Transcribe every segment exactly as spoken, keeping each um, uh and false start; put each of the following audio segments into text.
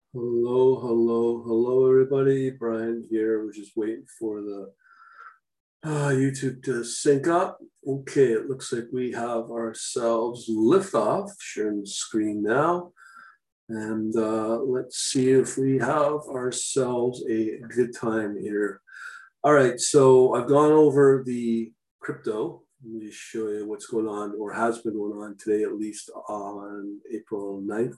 Hello, hello, hello, everybody. Brian here. We're just waiting for the uh, YouTube to sync up. Okay, it looks like we have ourselves liftoff. Sharing the screen now. And uh, let's see if we have ourselves a good time here. All right, so I've gone over the crypto. Let me show you what's going on or has been going on today, at least on April ninth.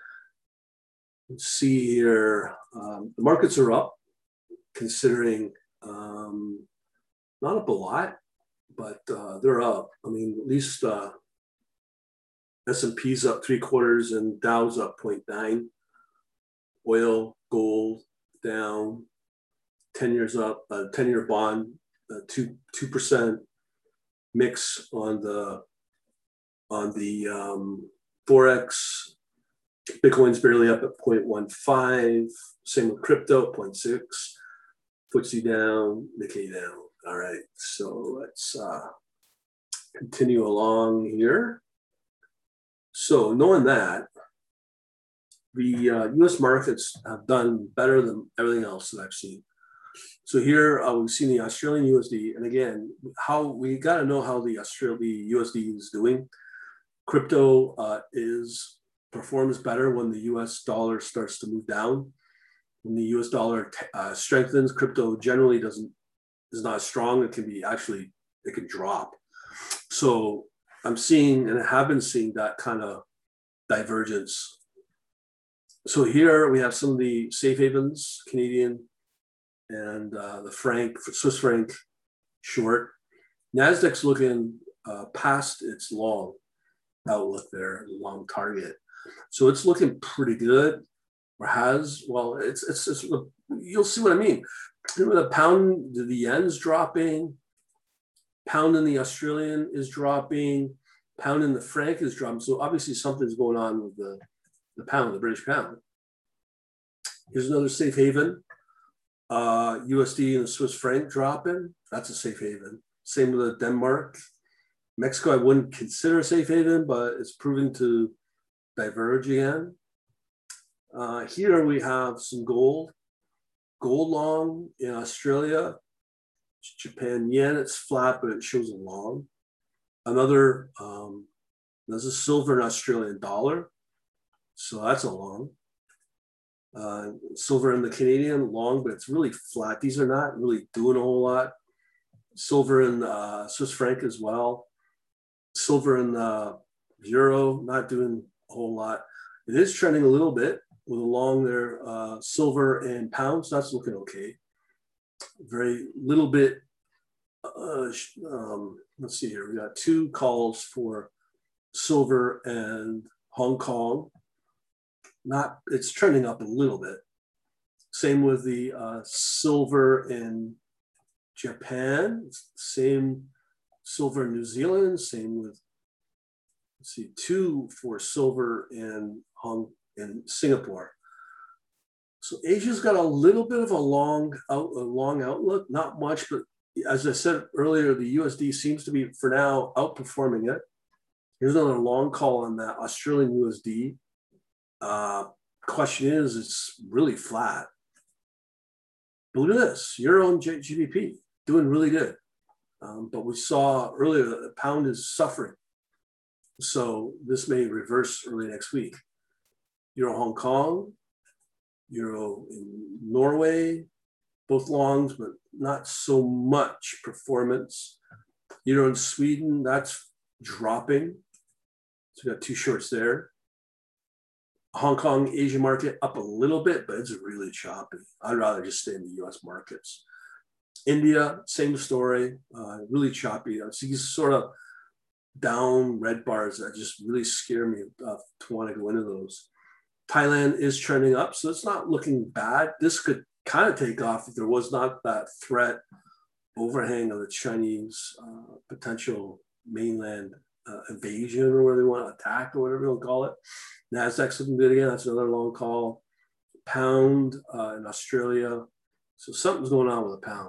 Let's see here. Um, the markets are up, considering um, not up a lot, but uh, they're up. I mean, at least uh, S and P's up three quarters and Dow's up zero point nine. Oil, gold down, ten years up, uh, ten year bond, uh, two two percent mix on the on the um, forex. Bitcoin's barely up at zero point one five. Same with crypto, zero point six. F T S E down, Nikkei down. All right, so let's uh, continue along here. So knowing that, the uh, U S markets have done better than everything else that I've seen. So here uh, we've seen the Australian U S D, and again, how we got to know how the Australian U S D is doing. Crypto uh, is performs better when the U S dollar starts to move down. When the U S dollar uh, strengthens, crypto generally doesn't is not strong. It can be actually it can drop. So I'm seeing and I have been seeing that kind of divergence. So here we have some of the safe havens, Canadian and uh, the franc, Swiss franc short. Nasdaq's looking uh, past its long outlook there, long target. So it's looking pretty good, or has. Well, it's it's, it's you'll see what I mean. The pound, the yen's dropping, pound in the Australian is dropping, pound in the franc is dropping. So obviously something's going on with the, the pound, the British pound. Here's another safe haven. Uh, U S D and the Swiss franc dropping. That's a safe haven. Same with Denmark. Mexico, I wouldn't consider a safe haven, but it's proving to diverge again. Uh, here we have some gold. Gold long in Australia. Japan yen, it's flat, but it shows a long. Another, um, there's a silver and Australian dollar. So that's a long. Uh, silver in the Canadian, long, but it's really flat. These are not really doing a whole lot. Silver in uh, Swiss franc as well. Silver in the euro, not doing a whole lot. It is trending a little bit with a long there, uh, silver and pounds. That's looking okay. Very little bit. Uh, um, let's see here. We got two calls for silver and Hong Kong. Not, it's trending up a little bit. Same with the uh, silver in Japan. Same silver in New Zealand. Same with, let's see, two for silver in Hong in Singapore. So Asia's got a little bit of a long out, a long outlook. Not much, but as I said earlier, the U S D seems to be, for now, outperforming it. Here's another long call on that Australian U S D. Uh, question is, it's really flat. But look at this, Euro and G D P doing really good. Um, but we saw earlier that the pound is suffering. So this may reverse early next week. Euro Hong Kong, Euro in Norway, both longs, but not so much performance. Euro in Sweden, that's dropping. So we got two shorts there. Hong Kong Asian market up a little bit, but it's really choppy. I'd rather just stay in the U S markets. India, same story, uh, really choppy. I see these sort of down red bars that just really scare me uh, to want to go into those. Thailand is trending up, so it's not looking bad. This could kind of take off if there was not that threat overhang of the Chinese uh, potential mainland uh, invasion, or whatever they want to attack, or whatever they'll call it. Nasdaq's looking good again. That's another long call. Pound uh, in Australia. So something's going on with the pound.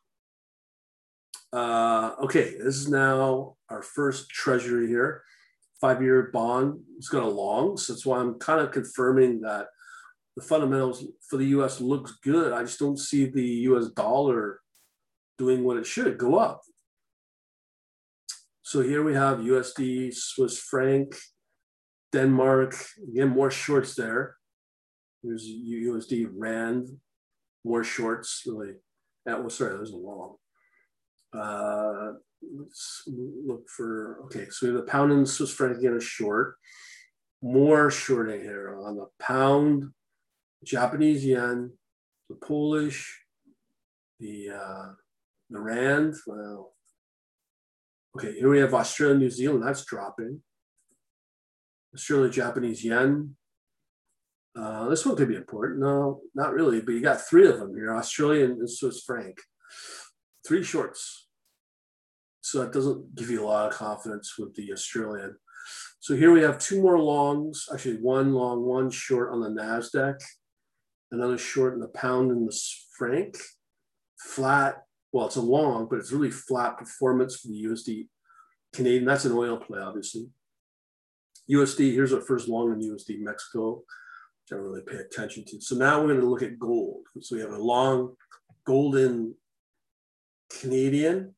Uh, okay, this is now our first treasury here. Five-year bond. It's got a long, so that's why I'm kind of confirming that the fundamentals for the U S looks good. I just don't see the U S dollar doing what it should, go up. So here we have U S D, Swiss franc, Denmark, again, more shorts there. There's U S D, Rand, more shorts, really. That was, sorry, there's a long. Uh, let's look for, okay, so we have the pound and Swiss franc again, a short. More shorting here on the pound, Japanese yen, the Polish, the uh, the Rand. Well, okay, here we have Australia, New Zealand, that's dropping. Australia, Japanese yen. Uh, this one could be important. No, not really, but you got three of them here, Australian and Swiss franc. Three shorts. So that doesn't give you a lot of confidence with the Australian. So here we have two more longs, actually one long, one short on the NASDAQ, another short in the pound and the franc. Flat, well, it's a long, but it's really flat performance for the U S D Canadian. That's an oil play, obviously. U S D, here's our first long in U S D Mexico, which I don't really pay attention to. So now we're going to look at gold. So we have a long golden Canadian.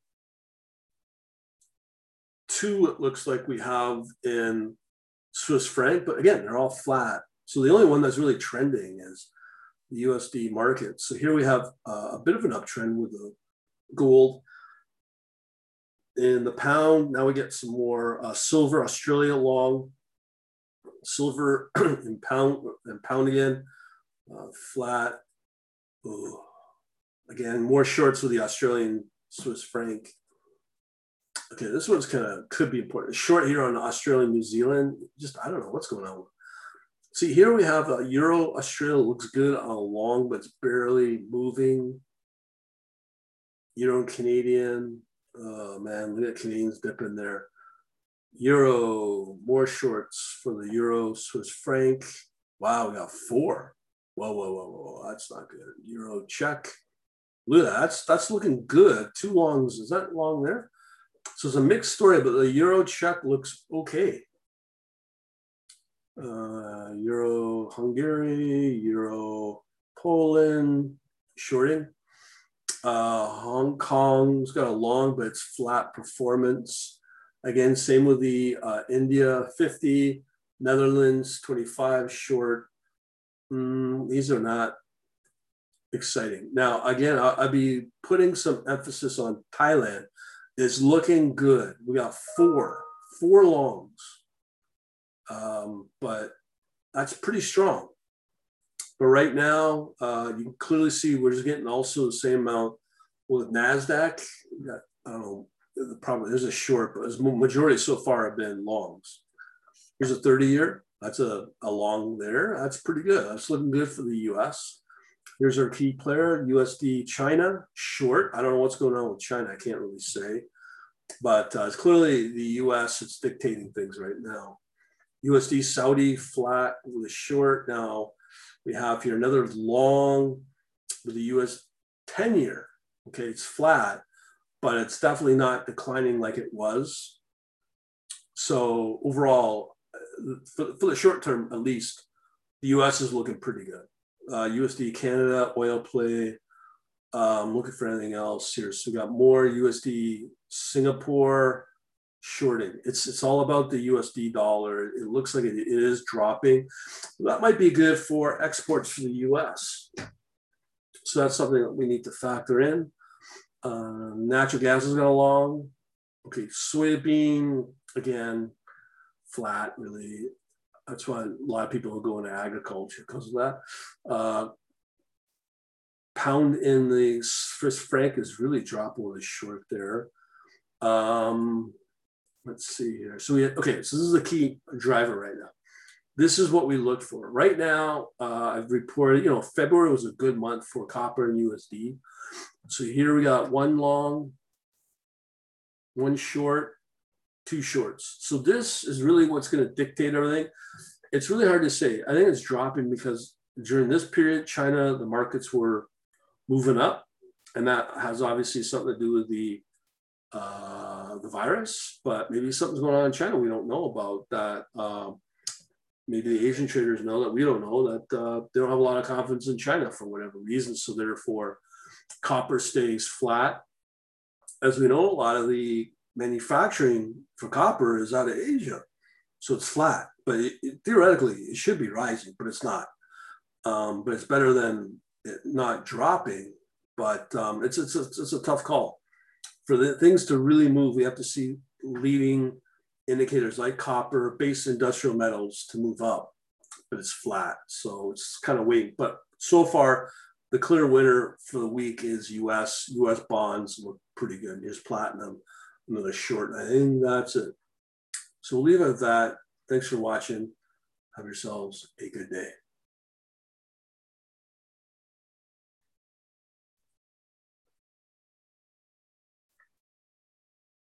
Two, it looks like we have in Swiss franc, but again, they're all flat. So the only one that's really trending is the U S D market. So here we have uh, a bit of an uptrend with the gold. In the pound, now we get some more uh, silver, Australia long, silver in pound, and pound again, uh, flat. Ooh. Again, more shorts with the Australian Swiss franc. Okay, this one's kind of could be important. Short here on Australia, New Zealand. Just, I don't know what's going on. See, here we have a Euro. Australia looks good on a long, but it's barely moving. Euro and Canadian. Oh, man, look at Canadians dipping there. Euro, more shorts for the Euro, Swiss franc. Wow, we got four. Whoa, whoa, whoa, whoa. That's not good. Euro, Czech. Look at that. That's, that's looking good. Two longs. Is that long there? So it's a mixed story, but the Euro Czech looks okay. Uh, Euro Hungary, Euro Poland, shorting. Uh, Hong Kong's got a long, but it's flat performance. Again, same with the uh, India fifty, Netherlands twenty-five short. Mm, these are not exciting. Now, again, I'll, I'll be putting some emphasis on Thailand. It's looking good. We got four, four longs, um, but that's pretty strong. But right now, uh, you can clearly see we're just getting also the same amount with NASDAQ. We got, I don't know, the problem, there's a short, but the majority so far have been longs. Here's a thirty year. That's a, a long there. That's pretty good. That's looking good for the U S. Here's our key player, U S D China, short. I don't know what's going on with China. I can't really say. But uh, it's clearly the U S that's dictating things right now. U S D Saudi, flat with a short. Now we have here another long with the U S ten year. Okay, it's flat, but it's definitely not declining like it was. So overall, for, for the short term at least, the U S is looking pretty good. Uh, U S D Canada, oil play. Um, looking for anything else here. So we got more U S D Singapore shorting. It's it's all about the U S D dollar. It looks like it, it is dropping. That might be good for exports for the U S. So that's something that we need to factor in. Uh, natural gas has got along. Okay, soybean, again, flat, really. That's why a lot of people are going to agriculture because of that. Uh, pound in the Swiss franc is really dropping with a short there. Um, let's see here. So we, okay, so this is the key driver right now. This is what we look for. Right now, uh, I've reported, you know, February was a good month for copper and U S D. So here we got one long, one short, two shorts. So this is really what's going to dictate everything. It's really hard to say. I think it's dropping because during this period, China, the markets were moving up, and that has obviously something to do with the uh, the virus. But maybe something's going on in China we don't know about that. Um, maybe the Asian traders know that we don't know that uh, they don't have a lot of confidence in China for whatever reason. So therefore, copper stays flat. As we know, a lot of the manufacturing for copper is out of Asia. So it's flat, but it, it, theoretically it should be rising, but it's not. Um, but it's better than it not dropping. But um, it's, it's, it's, it's a tough call. For the things to really move, we have to see leading indicators like copper, base industrial metals to move up, but it's flat. So it's kind of waiting. But so far, the clear winner for the week is U S. U S bonds look pretty good. Here's platinum, another short. I think that's it. So we'll leave it at that. Thanks for watching. Have yourselves a good day.